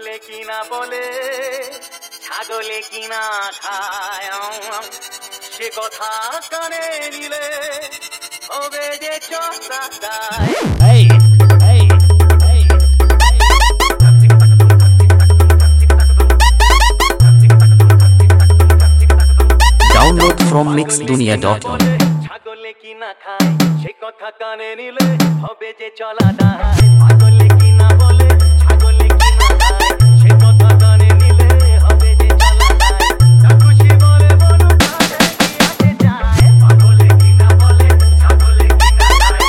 ছাগলে কিনা বলে ছাগলে কিনা খায় সে কথা কানে নিলে হবে যে চসাদায় Download from mixdunia.com ছাগলে কিনা খায় সে কথা কানে নিলে হবে যে চলাদায় ছাগলে কিনা বলে ছাগলে কিনা খায় সে কথা কানে নিলে হবে যে চলাদায় যা খুশি বলে বলো কাছে কি আসে যায় ছাগলে কিনা বলে ছাগলে কিনা খায়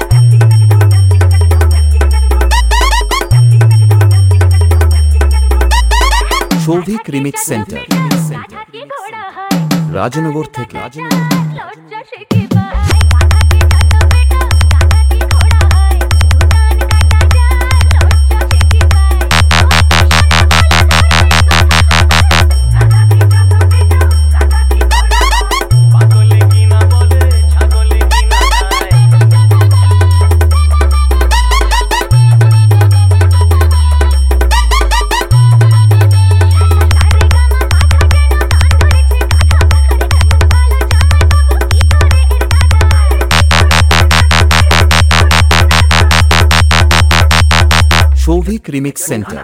Shovik Remix Center রাজনগর থেকে Shovik Remix Center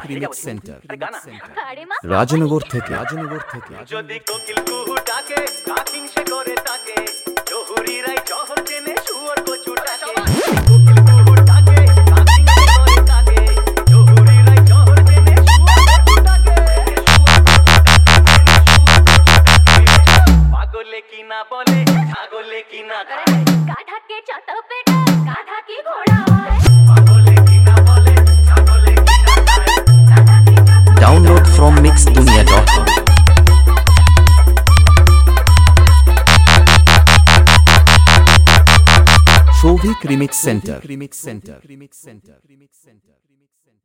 রাজনগর থেকে যদি কোকিল কুহু ডাকে কাকিং সে করে তাকে জহুরিরাই জহর জেনে শুয়োর কচুটাকে কোকিল কুহু ডাকে কাকিং সে করে তাকে জহুরিরাই জহর জেনে শুয়োর কচুটাকে পাগলে কিনা বলে ছাগলে কিনা খায় গাধা কে যত পেটা গাধা কি ঘোড়া হয় পাগলে কিনা বলে ছাগলে কিনা খায় Download from mixdunia.com Shovik Remix Center